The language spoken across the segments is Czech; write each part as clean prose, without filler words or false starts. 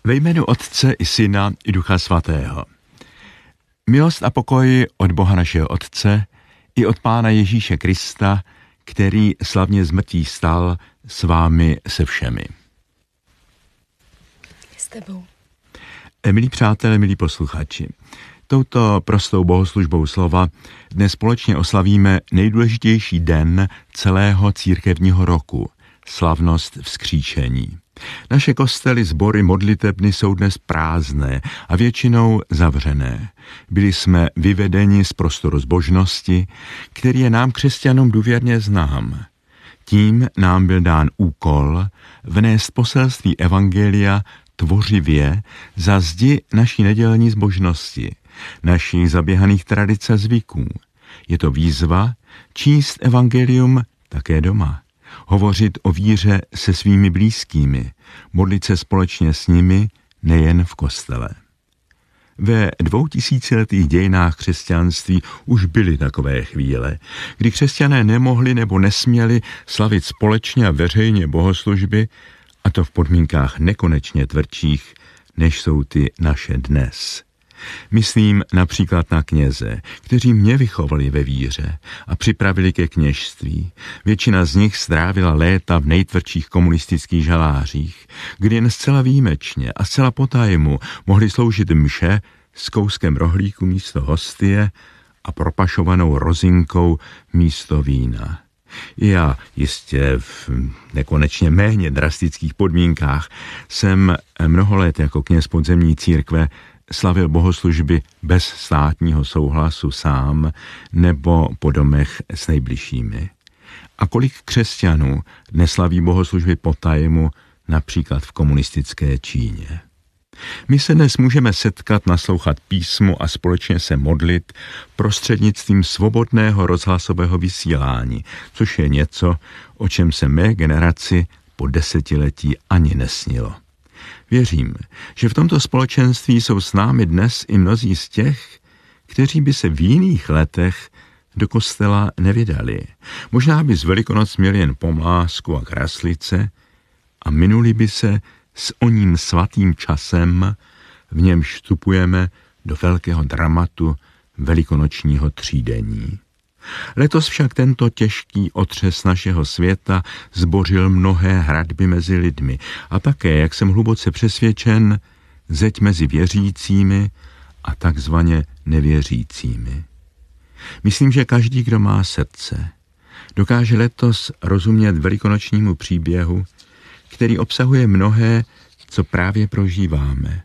Ve jménu Otce i Syna i Ducha Svatého. Milost a pokoj od Boha našeho Otce i od Pána Ježíše Krista, který slavně z mrtvých vstal, s vámi se všemi. S tebou. Milí přátelé, milí posluchači, touto prostou bohoslužbou slova dnes společně oslavíme nejdůležitější den celého církevního roku, slavnost vzkříšení. Naše kostely, sbory, modlitebny jsou dnes prázdné a většinou zavřené. Byli jsme vyvedeni z prostoru zbožnosti, který je nám křesťanům důvěrně znám. Tím nám byl dán úkol vnést poselství evangelia tvořivě za zdi naší nedělní zbožnosti, našich zaběhaných tradic a zvyků. Je to výzva číst evangelium také doma, hovořit o víře se svými blízkými, modlit se společně s nimi, nejen v kostele. Ve 2000letých dějinách křesťanství už byly takové chvíle, kdy křesťané nemohli nebo nesměli slavit společně a veřejně bohoslužby, a to v podmínkách nekonečně tvrdších, než jsou ty naše dnes. Myslím například na kněze, kteří mě vychovali ve víře a připravili ke kněžství. Většina z nich strávila léta v nejtvrdších komunistických žalářích, kdy jen zcela výjimečně a zcela potajmu mohli sloužit mše s kouskem rohlíku místo hostie a propašovanou rozinkou místo vína. Já jistě v nekonečně méně drastických podmínkách jsem mnoho let jako kněz podzemní církve slavil bohoslužby bez státního souhlasu sám nebo po domech s nejbližšími. A kolik křesťanů neslaví bohoslužby potajmu, například v komunistické Číně. My se dnes můžeme setkat, naslouchat písmu a společně se modlit prostřednictvím svobodného rozhlasového vysílání, což je něco, o čem se mé generaci po desetiletí ani nesnilo. Věřím, že v tomto společenství jsou s námi dnes i mnozí z těch, kteří by se v jiných letech do kostela nevydali. Možná by z Velikonoc měli jen pomlásku a kraslice a minuli by se s oním svatým časem, v němž vstupujeme do velkého dramatu velikonočního třídení. Letos však tento těžký otřes našeho světa zbořil mnohé hradby mezi lidmi a také, jak jsem hluboce přesvědčen, zeď mezi věřícími a takzvaně nevěřícími. Myslím, že každý, kdo má srdce, dokáže letos rozumět velikonočnímu příběhu, který obsahuje mnohé, co právě prožíváme.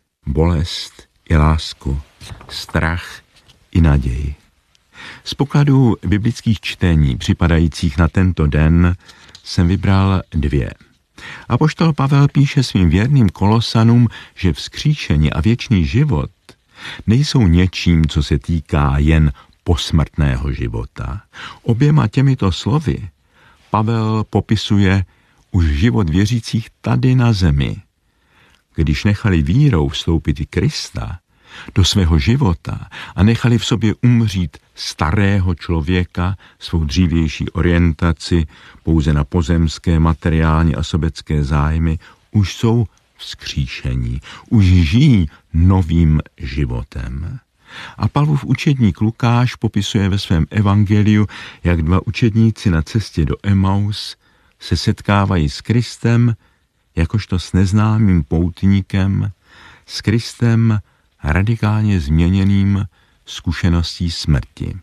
Bolest i lásku, strach i naději. Z pokladů biblických čtení připadajících na tento den jsem vybral 2. Apoštol Pavel píše svým věrným Kolosanům, že vzkříšení a věčný život nejsou něčím, co se týká jen posmrtného života. Oběma těmito slovy Pavel popisuje už život věřících tady na zemi. Když nechali vírou vstoupit i Krista do svého života a nechali v sobě umřít starého člověka, svou dřívější orientaci pouze na pozemské, materiální a sobecké zájmy, už jsou vzkříšení, už žijí novým životem. A Pavlův učedník Lukáš popisuje ve svém evangeliu, jak 2 učedníci na cestě do Emaus se setkávají s Kristem, jakožto s neznámým poutníkem, s Kristem radikálně změněným zkušeností smrti.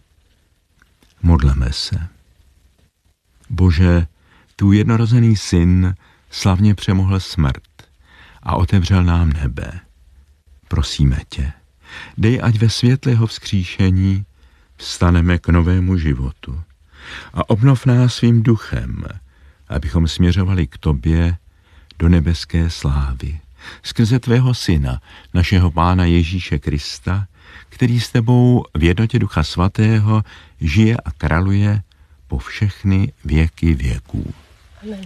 Modleme se. Bože, tvůj jednorozený syn slavně přemohl smrt a otevřel nám nebe. Prosíme tě, dej, ať ve světle jeho vzkříšení vstaneme k novému životu a obnov nás svým duchem, abychom směřovali k tobě do nebeské slávy. Skrze tvého syna, našeho Pána Ježíše Krista, který s tebou v jednotě Ducha Svatého žije a králuje po všechny věky věků. Amen.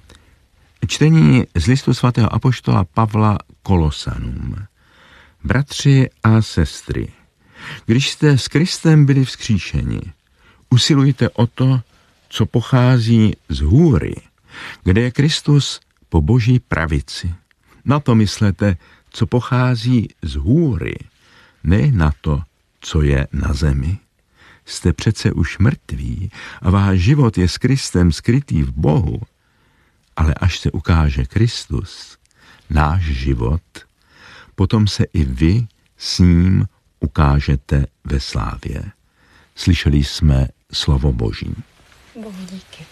Čtení z listu svatého apoštola Pavla Kolosanům. Bratři a sestry, když jste s Kristem byli vzkříšeni, usilujte o to, co pochází z hůry, kde je Kristus po Boží pravici. Na to myslete, co pochází z hůry, ne na to, co je na zemi. Jste přece už mrtví a váš život je s Kristem skrytý v Bohu. Ale až se ukáže Kristus, náš život, potom se i vy s ním ukážete ve slávě. Slyšeli jsme slovo Boží. Bohu díky.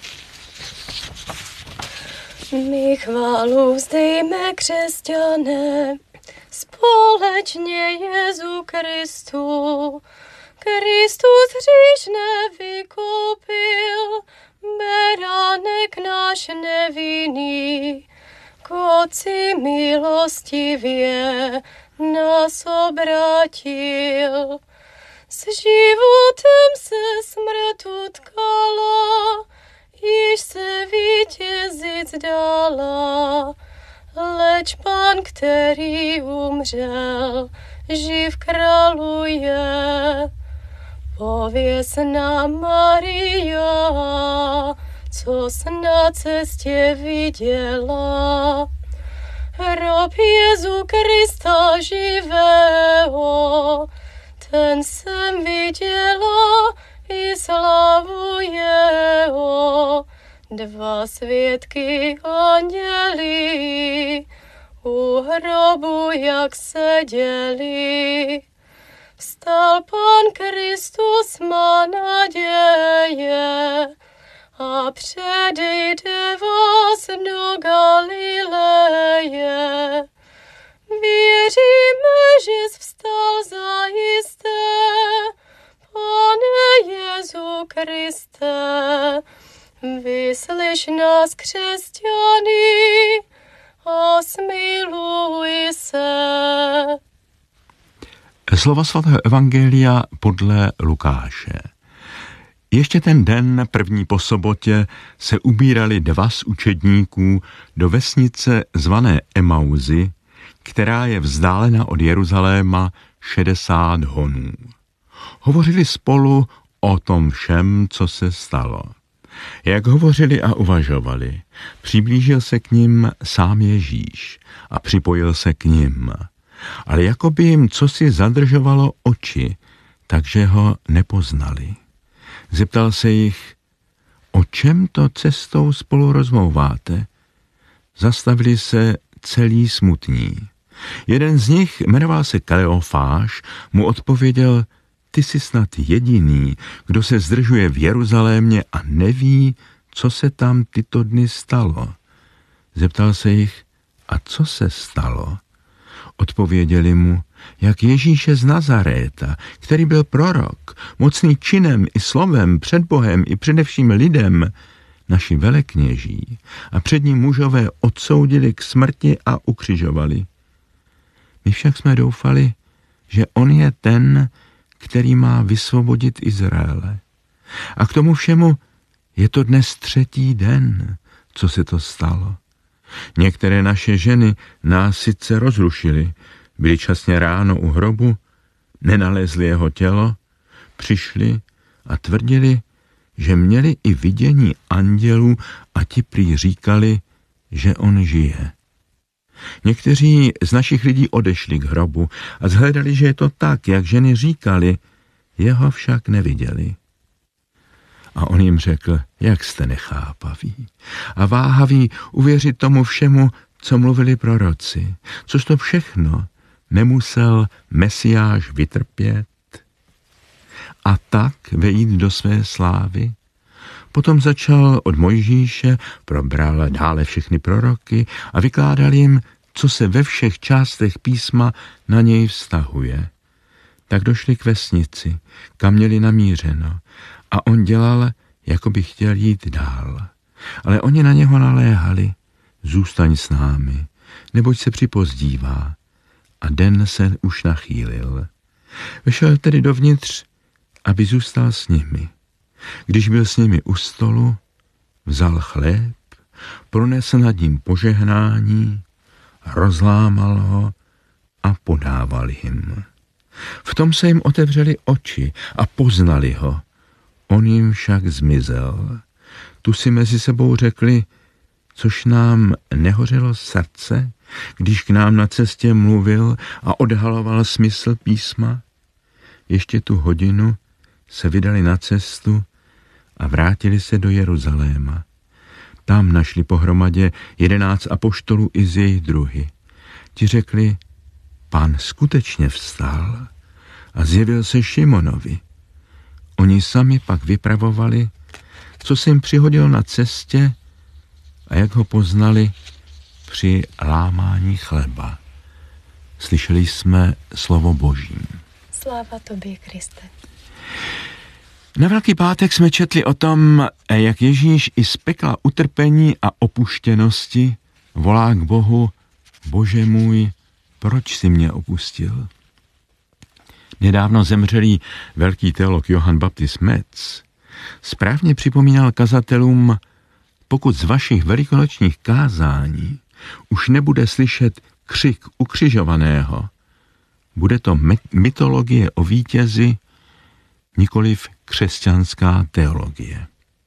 My chválu vzdejme, křesťané, společně Jezu Kristu. Kristus hříšné vykoupil, beránek náš nevinný, k Otci milostivě nás obrátil. S životem se smrt utkala, již se vítězit dala, leč Pán, který umřel, živ králuje. Pověz nám, Maria, co jsi na cestě viděla. Hrob Jezu Krista živého, ten jsem viděla i slavu jeho. Dva svědky anděli u hrobu jak seděli. Vstal Pán Kristus, má naděje, a předejde vás do Galileje. Věříme, že jsi vstal zajisté, Pane Jezu Kriste. Vyslyš nás, křesťany, a smiluj se. Slova svatého evangelia podle Lukáše. Ještě ten den první po sobotě se ubírali dva z učedníků do vesnice zvané Emauzy, která je vzdálena od Jeruzaléma 60 honů. Hovořili spolu o tom všem, co se stalo. Jak hovořili a uvažovali, přiblížil se k nim sám Ježíš a připojil se k nim. Ale jako by jim cosi zadržovalo oči, takže ho nepoznali. Zeptal se jich, o čem to cestou spolu rozmlouváte? Zastavili se celý smutní. Jeden z nich, jmenoval se Kleofáš, mu odpověděl, ty jsi snad jediný, kdo se zdržuje v Jeruzalémě a neví, co se tam tyto dny stalo. Zeptal se jich, a co se stalo? Odpověděli mu, jak Ježíše z Nazaréta, který byl prorok, mocný činem i slovem před Bohem i především lidem, naši velekněží a před ním mužové odsoudili k smrti a ukřižovali. My však jsme doufali, že on je ten, který má vysvobodit Izraele. A k tomu všemu je to dnes 3. den, co se to stalo. Některé naše ženy nás sice rozrušily, byli časně ráno u hrobu, nenalezli jeho tělo, přišli a tvrdili, že měli i vidění andělů a ti prý říkali, že on žije. Někteří z našich lidí odešli k hrobu a zhledali, že je to tak, jak ženy říkali, jeho však neviděli. A on jim řekl, jak jste nechápaví a váhaví uvěřit tomu všemu, co mluvili proroci, což to všechno nemusel Mesiáš vytrpět a tak vejít do své slávy. Potom začal od Mojžíše, probral dále všechny proroky a vykládal jim, co se ve všech částech písma na něj vztahuje. Tak došli k vesnici, kam měli namířeno, a on dělal, jako by chtěl jít dál. Ale oni na něho naléhali, zůstaň s námi, neboť se připozdívá. A den se už nachýlil. Vešel tedy dovnitř, aby zůstal s nimi. Když byl s nimi u stolu, vzal chléb, pronesl nad ním požehnání, rozlámal ho a podával jim. V tom se jim otevřely oči a poznali ho. On jim však zmizel. Tu si mezi sebou řekli, což nám nehořelo srdce, když k nám na cestě mluvil a odhaloval smysl písma? Ještě tu hodinu se vydali na cestu a vrátili se do Jeruzaléma. Tam našli pohromadě 11 apoštolů i z jejich druhy. Ti řekli: Pán skutečně vstal a zjevil se Šimonovi. Oni sami pak vypravovali, co se jim přihodil na cestě a jak ho poznali při lámání chleba. Slyšeli jsme slovo Boží. Sláva tobě, Kriste. Na Velký pátek jsme četli o tom, jak Ježíš i z pekla utrpení a opuštěnosti volá k Bohu: Bože můj, proč jsi mě opustil? Nedávno zemřelý velký teolog Johann Baptist Metz správně připomínal kazatelům: pokud z vašich velikonočních kázání už nebude slyšet křik ukřižovaného, bude to mytologie o vítězi, nikoliv křesťanská teologie.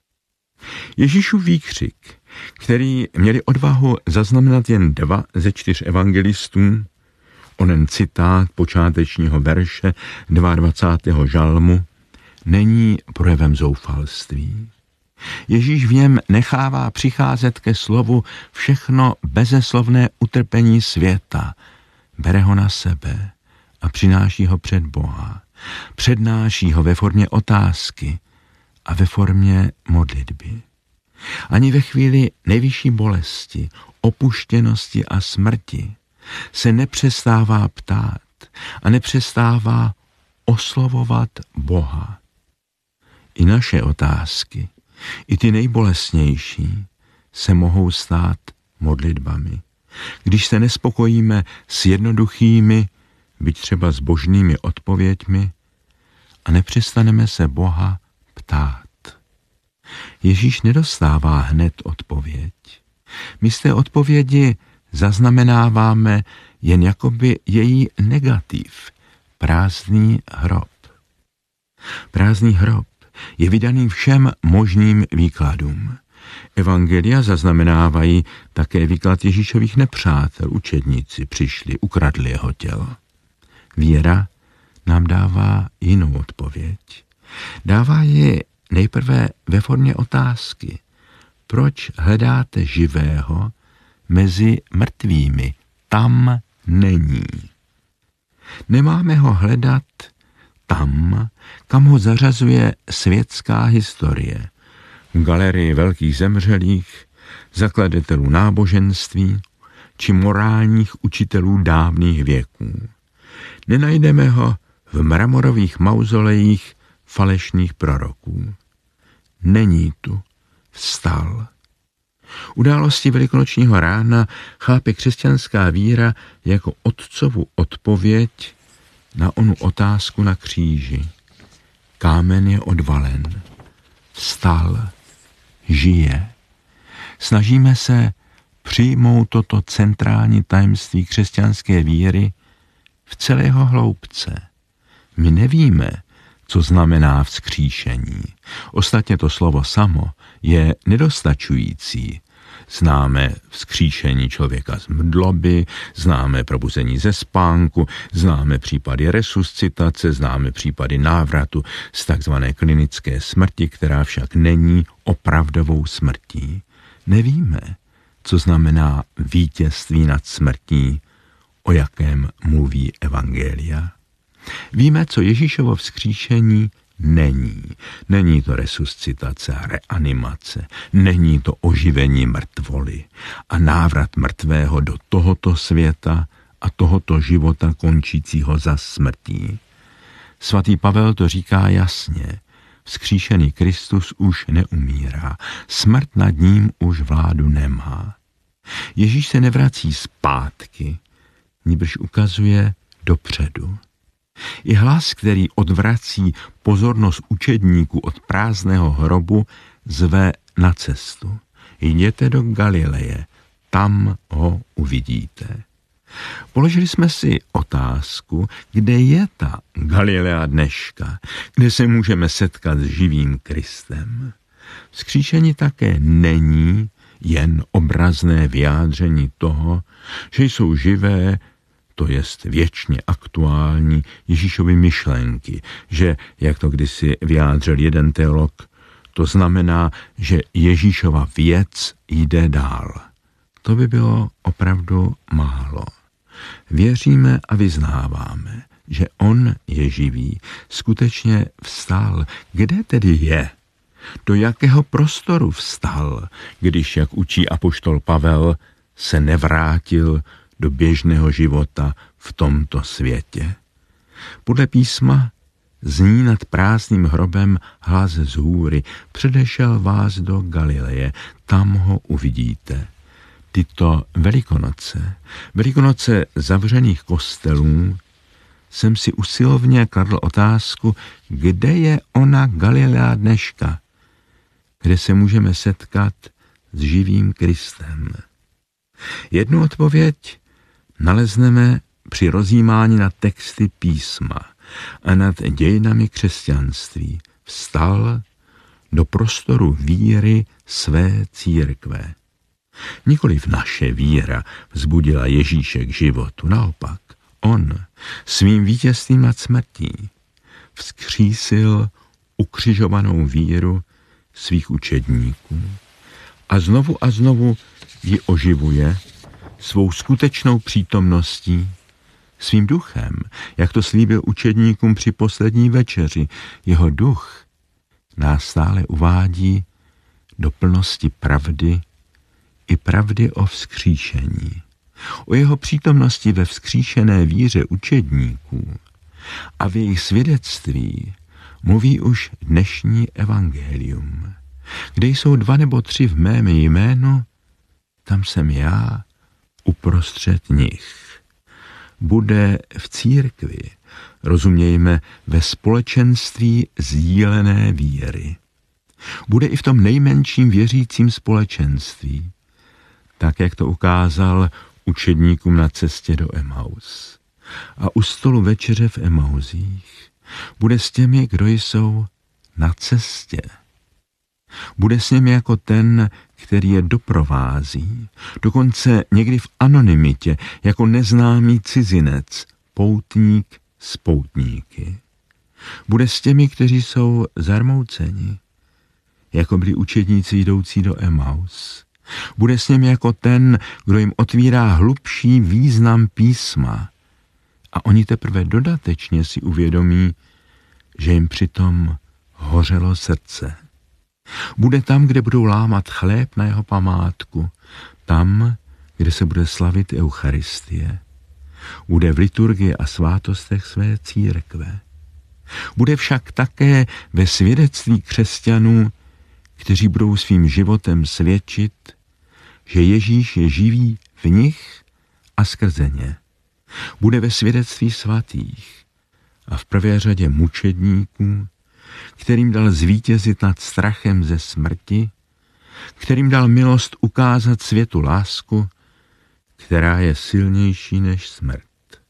Ježíšův výkřik, který měli odvahu zaznamenat jen 2 ze 4 evangelistů, onen citát počátečního verše 22. žalmu, není projevem zoufalství. Ježíš v něm nechává přicházet ke slovu všechno bezeslovné utrpení světa, bere ho na sebe a přináší ho před Boha. Přednáší ho ve formě otázky a ve formě modlitby. Ani ve chvíli nejvyšší bolesti, opuštěnosti a smrti se nepřestává ptát a nepřestává oslovovat Boha. I naše otázky, i ty nejbolestnější, se mohou stát modlitbami. Když se nespokojíme s jednoduchými, byť třeba zbožnými odpověďmi a nepřestaneme se Boha ptát. Ježíš nedostává hned odpověď. My z té odpovědi zaznamenáváme jen jakoby její negativ, prázdný hrob. Prázdný hrob je vydaný všem možným výkladům. Evangelia zaznamenávají také výklad Ježíšových nepřátel. Učedníci přišli, ukradli jeho tělo. Víra nám dává jinou odpověď. Dává ji nejprve ve formě otázky. Proč hledáte živého mezi mrtvými? Tam není. Nemáme ho hledat tam, kam ho zařazuje světská historie. V galerii velkých zemřelých, zakladatelů náboženství či morálních učitelů dávných věků. Nenajdeme ho v mramorových mauzolejích falešných proroků. Není tu, vstal. Události velikonočního rána chápe křesťanská víra jako otcovu odpověď na onu otázku na kříži. Kámen je odvalen. Vstal. Žije. Snažíme se přijmout toto centrální tajemství křesťanské víry v celé jeho hloubce. My nevíme, co znamená vzkříšení. Ostatně to slovo samo je nedostačující. Známe vzkříšení člověka z mdloby, známe probuzení ze spánku, známe případy resuscitace, známe případy návratu z takzvané klinické smrti, která však není opravdovou smrtí. Nevíme, co znamená vítězství nad smrtí, o jakém mluví evangelia. Víme, co Ježíšovo vzkříšení není. Není to resuscitace a reanimace, není to oživení mrtvoly a návrat mrtvého do tohoto světa a tohoto života končícího za smrtí. Svatý Pavel to říká jasně. Vzkříšený Kristus už neumírá, smrt nad ním už vládu nemá. Ježíš se nevrací zpátky, nýbrž ukazuje dopředu. I hlas, který odvrací pozornost učedníků od prázdného hrobu, zve na cestu. Jděte do Galileje, tam ho uvidíte. Položili jsme si otázku, kde je ta Galilea dneška, kde se můžeme setkat s živým Kristem. Vzkříšení také není jen obrazné vyjádření toho, že jsou živé, to jest věčně aktuální Ježíšovy myšlenky, že, jak to kdysi vyjádřil jeden teolog, to znamená, že Ježíšova věc jde dál. To by bylo opravdu málo. Věříme a vyznáváme, že on je živý, skutečně vstal. Kde tedy je? Do jakého prostoru vstal, když, jak učí apoštol Pavel, se nevrátil do běžného života v tomto světě? Podle písma zní nad prázdným hrobem hlas z hůry: předešel vás do Galileje, tam ho uvidíte. Tyto velikonoce zavřených kostelů, jsem si usilovně kladl otázku, kde je ona Galilea dneška, kde se můžeme setkat s živým Kristem. Jednu odpověď nalezneme při rozjímání nad texty písma a nad dějinami křesťanství. Vstal do prostoru víry své církve. Nikoliv naše víra vzbudila Ježíše k životu, naopak. On svým vítězstvím nad smrtí vzkřísil ukřižovanou víru svých učedníků a znovu ji oživuje svou skutečnou přítomností, svým duchem, jak to slíbil učedníkům při poslední večeři. Jeho duch nás stále uvádí do plnosti pravdy i pravdy o vzkříšení. O jeho přítomnosti ve vzkříšené víře učedníků a v jejich svědectví mluví už dnešní evangelium. Kde jsou 2 nebo 3 v mém jménu, tam jsem já uprostřed nich. Bude v církvi, rozumějme ve společenství sdílené víry. Bude i v tom nejmenším věřícím společenství, tak jak to ukázal učedníkům na cestě do Emaus. A u stolu večeře v Emauzích bude s těmi, kdo jsou na cestě. Bude s nimi jako ten, který je doprovází, dokonce někdy v anonymitě, jako neznámý cizinec, poutník s poutníky. Bude s těmi, kteří jsou zarmouceni, jako byli učedníci jdoucí do Emaus. Bude s nimi jako ten, kdo jim otvírá hlubší význam písma a oni teprve dodatečně si uvědomí, že jim přitom hořelo srdce. Bude tam, kde budou lámat chléb na jeho památku, tam, kde se bude slavit Eucharistie. Bude v liturgii a svátostech své církve. Bude však také ve svědectví křesťanů, kteří budou svým životem svědčit, že Ježíš je živý v nich a skrze ně. Bude ve svědectví svatých a v prvé řadě mučedníků, kterým dal zvítězit nad strachem ze smrti, kterým dal milost ukázat světu lásku, která je silnější než smrt.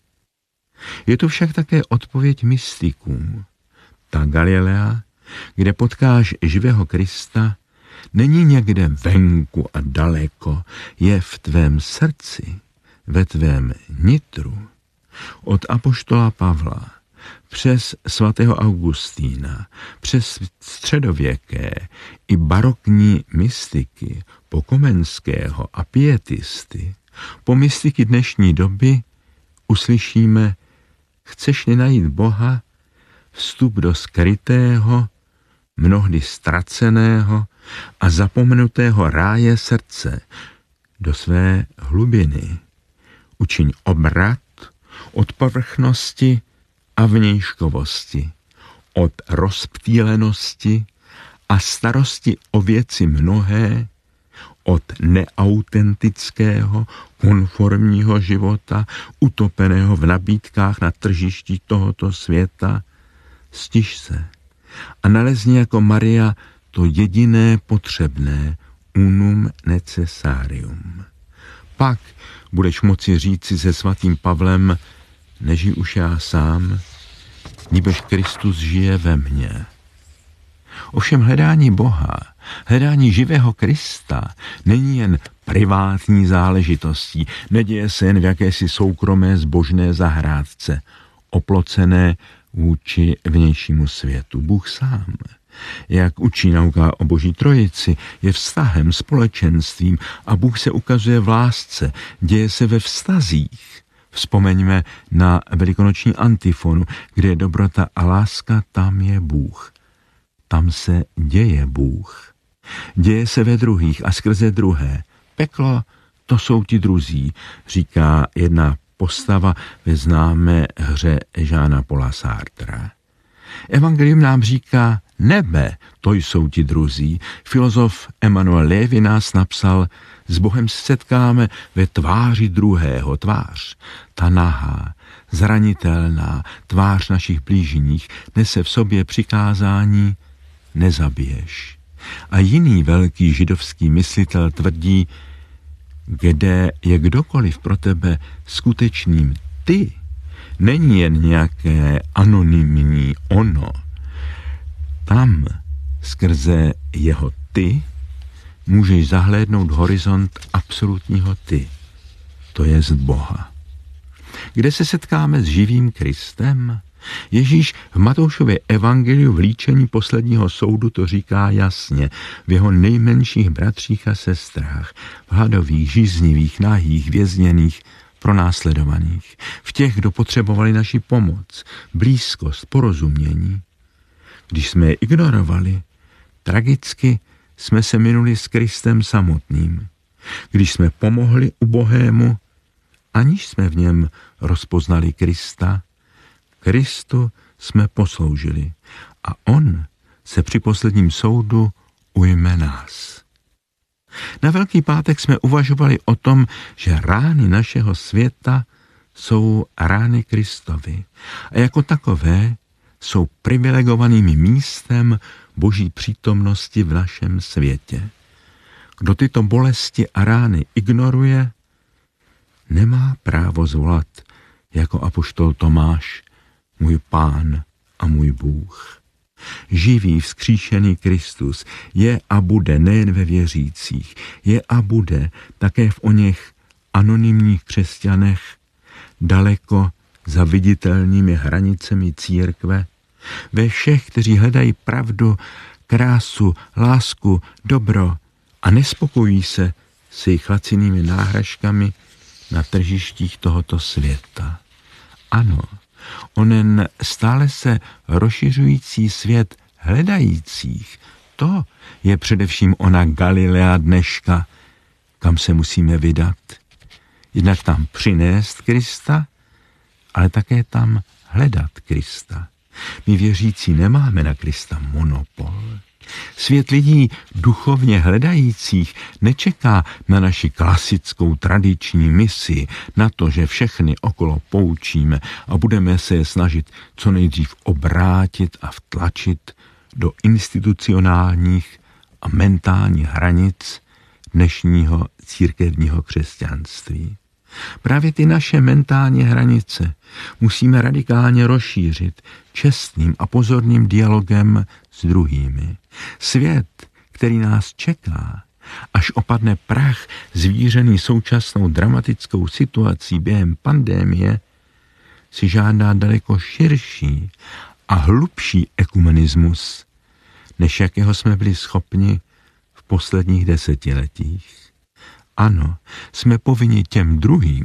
Je to však také odpověď mystikům. Ta Galilea, kde potkáš živého Krista, není někde venku a daleko, je v tvém srdci, ve tvém nitru. Od apoštola Pavla přes svatého Augustína, přes středověké i barokní mystiky, po Komenského a pietisty, po mystiky dnešní doby uslyšíme: chceš-li najít Boha, vstup do skrytého, mnohdy ztraceného a zapomenutého ráje srdce, do své hlubiny. Učiň obrat od povrchnosti a vnějškovosti, od rozptýlenosti a starosti o věci mnohé, od neautentického, konformního života, utopeného v nabídkách na tržišti tohoto světa. Stiž se a nalezni jako Maria to jediné potřebné, unum necessarium. Pak budeš moci říci se svatým Pavlem: nežij už já sám, nýbrž Kristus žije ve mně. Ovšem hledání Boha, hledání živého Krista není jen privátní záležitostí, neděje se jen v jakési soukromé zbožné zahrádce, oplocené vůči vnějšímu světu. Bůh sám, jak učí nauka o Boží trojici, je vztahem, společenstvím a Bůh se ukazuje v lásce, děje se ve vztazích. Vzpomeňme na velikonoční antifonu, kde je dobrota a láska, tam je Bůh. Tam se děje Bůh. Děje se ve druhých a skrze druhé. Peklo, to jsou ti druzí, říká jedna postava ve známé hře Jeana Paula Sartra. Evangelium nám říká nebe, to jsou ti druzí. Filozof Emanuel Levinas napsal, s Bohem se setkáme ve tváři druhého, tvář, ta nahá, zranitelná, tvář našich blížních, nese v sobě přikázání nezabiješ. A jiný velký židovský myslitel tvrdí, kde je kdokoliv pro tebe skutečným ty, není jen nějaké anonymní ono. Tam, skrze jeho ty, můžeš zahlédnout horizont absolutního ty, to jest Boha. Kde se setkáme s živým Kristem? Ježíš v Matoušově evangeliu v líčení posledního soudu to říká jasně, v jeho nejmenších bratřích a sestrách, v hladových, žíznivých, nahých, vězněných, pronásledovaných, v těch, kdo potřebovali naši pomoc, blízkost, porozumění. Když jsme je ignorovali, tragicky jsme se minuli s Kristem samotným. Když jsme pomohli ubohému, aniž jsme v něm rozpoznali Krista, Kristu jsme posloužili a on se při posledním soudu ujme nás. Na Velký pátek jsme uvažovali o tom, že rány našeho světa jsou rány Kristovy a jako takové jsou privilegovaným místem Boží přítomnosti v našem světě. Kdo tyto bolesti a rány ignoruje, nemá právo zvolat jako apoštol Tomáš můj Pán a můj Bůh. Živý vzkříšený Kristus je a bude nejen ve věřících, je a bude také v oněch anonymních křesťanech, daleko za viditelnými hranicemi církve, ve všech, kteří hledají pravdu, krásu, lásku, dobro a nespokojí se s jejich lacinými náhražkami na tržištích tohoto světa. Ano, onen stále se rozšiřující svět hledajících, to je především ona Galilea dneška, kam se musíme vydat. Jednak tam přinést Krista, ale také tam hledat Krista. My věřící nemáme na Krista monopol. Svět lidí duchovně hledajících nečeká na naši klasickou tradiční misi, na to, že všechny okolo poučíme a budeme se je snažit co nejdřív obrátit a vtlačit do institucionálních a mentálních hranic dnešního církevního křesťanství. Právě ty naše mentální hranice musíme radikálně rozšířit čestným a pozorným dialogem s druhými. Svět, který nás čeká, až opadne prach zvířený současnou dramatickou situací během pandémie, si žádá daleko širší a hlubší ekumenismus, než jakého jsme byli schopni v posledních desetiletích. Ano, jsme povinni těm druhým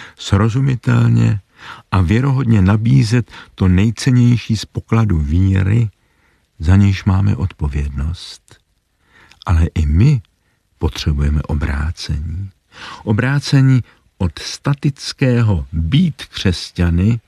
srozumitelně a věrohodně nabízet to nejcennější z pokladu víry, za nějž máme odpovědnost. Ale i my potřebujeme obrácení. Obrácení od statického být křesťany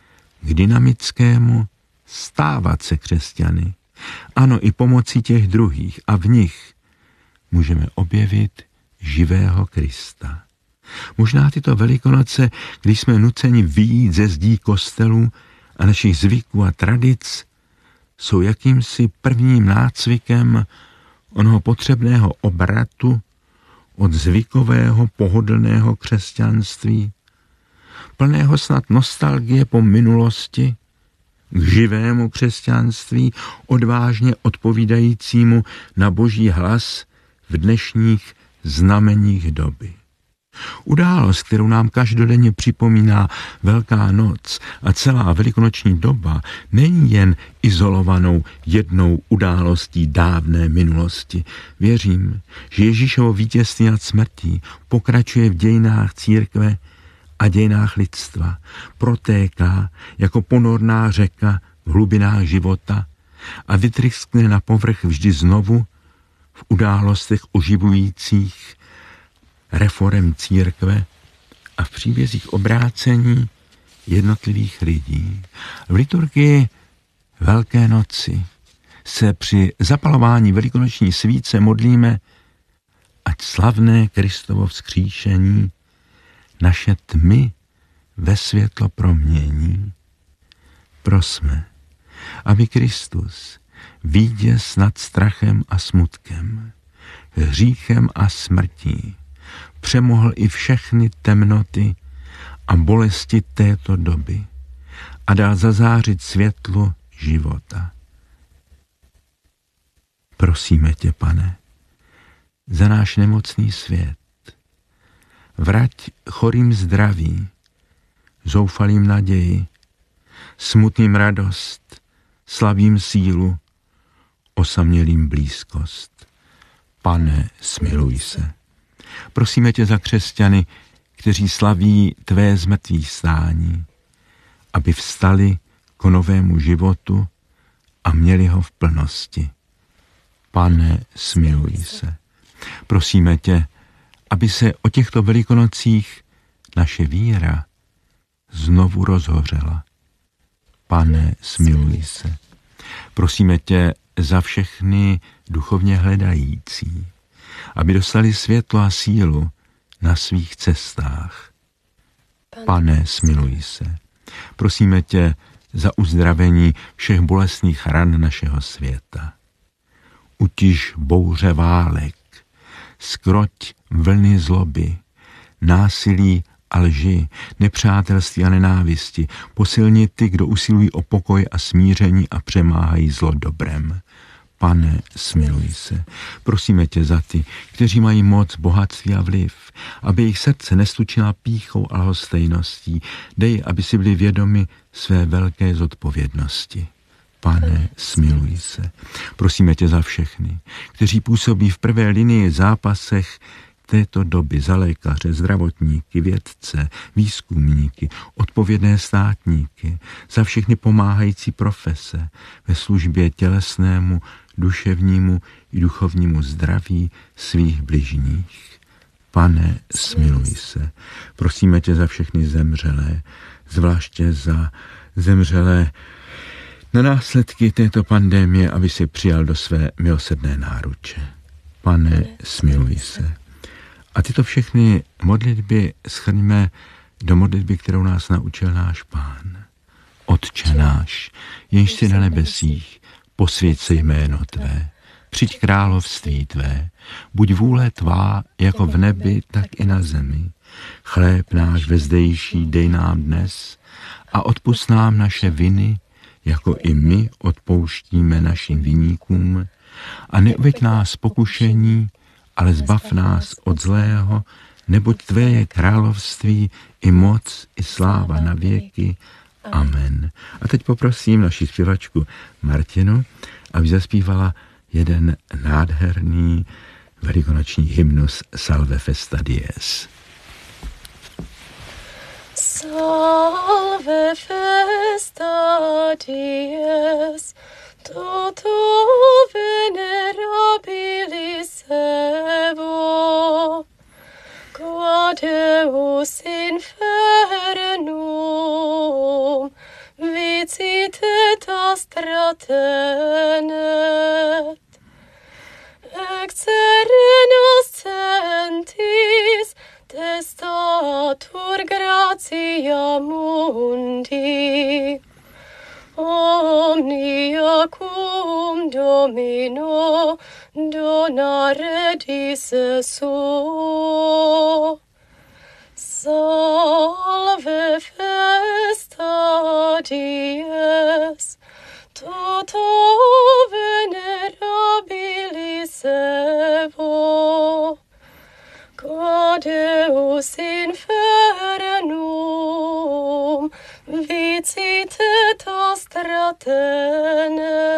k dynamickému stávat se křesťany. Ano, i pomocí těch druhých a v nich můžeme objevit živého Krista. Možná tyto Velikonoce, když jsme nuceni vyjít ze zdí kostelů a našich zvyků a tradic, jsou jakýmsi prvním nácvikem onoho potřebného obratu od zvykového pohodlného křesťanství, plného snad nostalgie po minulosti k živému křesťanství, odvážně odpovídajícímu na Boží hlas v dnešních znameních doby. Událost, kterou nám každodenně připomíná Velká noc a celá velikonoční doba, není jen izolovanou jednou událostí dávné minulosti. Věřím, že Ježíšovo vítězství nad smrtí pokračuje v dějinách církve a dějinách lidstva, protéká jako ponorná řeka v hlubinách života a vytryskne na povrch vždy znovu v událostech oživujících reforem církve a v příbězích obrácení jednotlivých lidí. V liturgii Velké noci se při zapalování velikonoční svíce modlíme, ať slavné Kristovo vzkříšení naše tmy ve světlo promění. Prosme, aby Kristus vítěz nad strachem a smutkem, hříchem a smrtí přemohl i všechny temnoty a bolesti této doby a dal zazářit světlo života. Prosíme tě, Pane, za náš nemocný svět. Vrať chorým zdraví, zoufalým naději, smutným radost, slabým sílu, osamělým blízkost. Pane, smiluj se. Prosíme tě za křesťany, kteří slaví tvé zmrtvýchvstání, aby vstali k novému životu a měli ho v plnosti. Pane, smiluj se. Prosíme tě, aby se o těchto velikonocích naše víra znovu rozhořela. Pane, smiluj se. Prosíme tě za všechny duchovně hledající, aby dostali světlo a sílu na svých cestách. Pane, smiluj se. Prosíme tě za uzdravení všech bolestných ran našeho světa. Utiš bouře válek, skroť vlny zloby, násilí a lži, nepřátelství a nenávisti, posilni ty, kdo usilují o pokoj a smíření a přemáhají zlo dobrem. Pane, smiluj se. Prosíme tě za ty, kteří mají moc, bohatství a vliv, aby jejich srdce nestučila pýchou a lhostejností. Dej, aby si byli vědomi své velké zodpovědnosti. Pane, smiluj se. Prosíme tě za všechny, kteří působí v prvé linii zápasech této doby, za lékaře, zdravotníky, vědce, výzkumníky, odpovědné státníky, za všechny pomáhající profese ve službě tělesnému, duševnímu i duchovnímu zdraví svých bližních. Pane, smiluj se. Prosíme tě za všechny zemřelé, zvláště za zemřelé na následky této pandémie, aby si přijal do své milosrdné náruče. Pane, smiluj se. A tyto všechny modlitby shrňme do modlitby, kterou nás naučil náš Pán. Otče náš, jenž jsi na nebesích, posvěť se jméno tvé, přijď království tvé, buď vůle tvá jako v nebi, tak i na zemi. Chléb náš vezdejší dej nám dnes a odpusť nám naše viny, jako i my odpouštíme našim viníkům, a neuveď nás pokušení, ale zbav nás od zlého, neboť tvé je království i moc, i sláva na věky. Amen. A teď poprosím naši zpěvačku Martinu, aby zaspívala jeden nádherný velikonoční hymnus Salve Festa Dies. Salve Festa Dies, toto venerabilis evo, qua Deus infernum vicitet tratenet, externos centis testatur gratia mundi, omnia cum Domino donare dices suo. Salve Festa Dies, vicite to stratene.